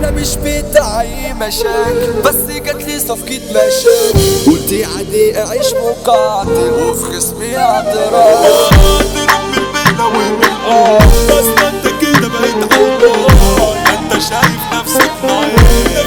انا مش بتاع اي مشاكل، بس جاتلي صفقة مشاكل. قلت عادي اعيش مقاتل وفي خصمي اعتراف. اضرب من البينا ومن الارض، بس ما انت كده بقيت عالبار. انت شايف نفسك نايم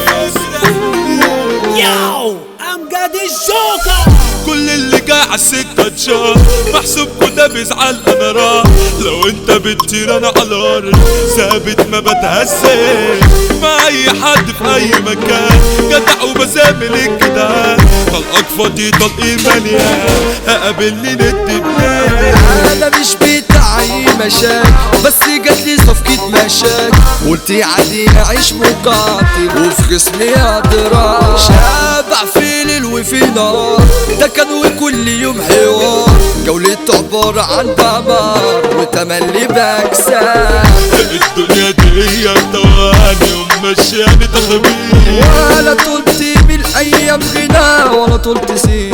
ياو امجد الجوكر. كل اللي جاي عالسكة اتشاف، محسوبكوا ده بيزعل انا راح. لو انت بتطير انا على الارض ثابت ما بتهزش مع اي حد في اي مكان. جدع وبزامل الجدعان، طلقك فاضي طلقي مليان، هقابلني ند بنان. انا مش بتاع اي مشاكل، بس جاتلي صفقة مشاكل. قلت عادي اعيش مقاتل وفي خصمي اضرار. شابع في ليل وفي نار، ده كان وكل يوم حوار. جولته عبارة عن دمار وتملي بكسب. الدنيا دي هي تواني ومشياني تخبير، ولا طولت من الايام غنى ولا طولت سين.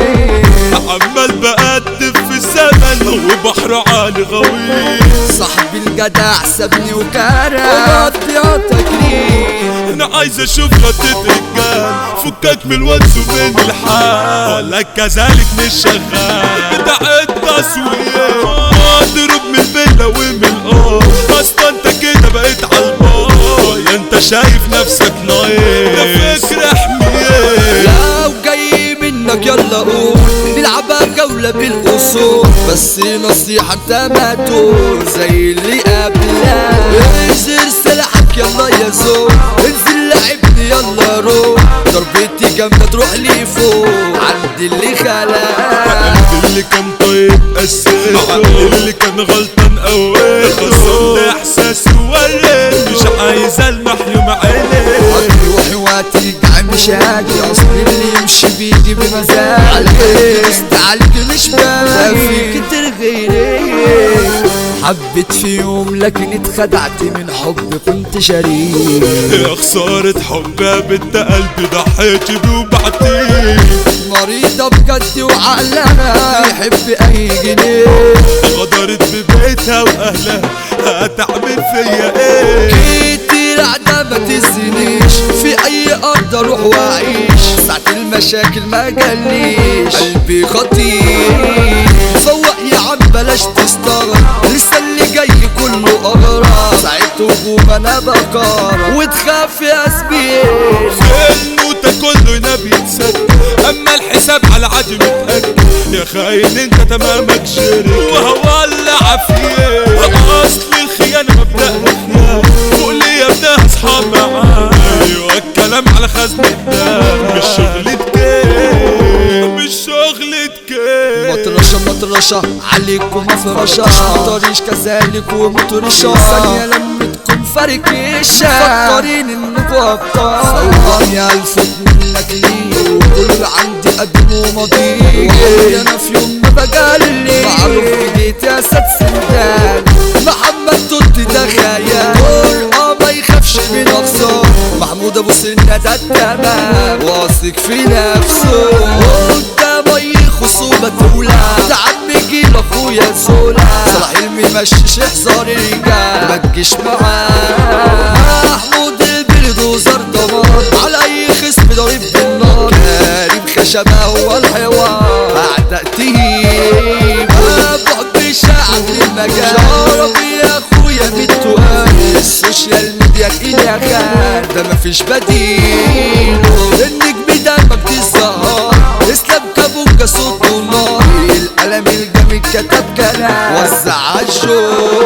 عمال بقدم في الزمن وبحر عالي غويط. صاحبي الجدع سابني وكرم ومقضيها تكريم. انا عايز اشوف غطيت رجال، فكك من الواد ومن الحال. ولا كذلك مش شغال بتاع التصوير. اضرب من الفيلا ومن الارض، اصلا انت كده بقيت عالبار. يا انت شايف نفسك نايم، ده فكر حمير. لو جاي منك يلا قول نلعبها جولة بالاصول. بس نصيحة انت ما تقول زي اللي قبلها. انزل سلاحك يلا يا زول، انزل لعبني يلا روح. ضربتي جامدة تروح لي فوق عند اللي خلق. اللي كان طيب قسيته، اللي كان غلطان قويته. خسرت احساسي ووريت، مش عايز المح يوم عيني. روحي وهترجع مش هاجي، اصل اللي يمشي بيجي بمزاج. عليك استعلك مش باقي فيك ترغيني. حبيت في يوم لكن اتخدعت من حب كنت شريك. يا خسارة حب يا بنت قلبي، ضحيت بيه وبعتيه. مريضة بجد وعقلها يحب اي جنيه. غدرت ببيتها واهلها، هتعمل فيا ايه؟ كتير عدا ما تزنيش، في اي ارض اروح واعيش. ساعة المشاكل ما جاليش، قلبي خطير. فوق يا عم بلاش تستغرب، لسه اللي جاي كله اغراب. ساعة هجوم انا بقارب وتخاف يا زميل. الموتى كله نبي يتصدق، اما الحساب على عادي متأكد. يا خاين انت تمامك شريك وهولع فيه. اصل الخيانة مبدأنا خيانة، فوق لي يا ابنها اصحاب معايا. ايوه الكلام على خزنة الدم، مش شغلة كيف، مش شغلة كيف. مطرشة عليكم مفرشة، مطريش كذلك ومطرشة. ثانية لما تكون فركشة فكرين انكوا ابطال. صورني الفت منك ليه، وكل عندي قدم وماضي. انا في يوم ما بجلي، معروف جديد يا سات سندان. محمد توت ده خيال، ما يخافش من اخصار. محمود ابو سنة ده التمام، واثق في نفسه. قدام اي خصومة تولع، ده عم جيل اخويا زولا. صلاح علمي مشيش احذر الرجال، ما تجيش معاه. محمود البلدوزر دمار، على اي خصم ضريب بالنار. كريم خشبة هو الحوار، اعداء تهيب. بحب شعب المجال، شربي يا اخويا بالتقال. السوشيال ميديا تقيل يا خال، ده مفيش بديل. النجم ده ما بتظهر، اسلام كابوكا صوت ونار. القلم الجميل كتب كلام، وزع عالجو.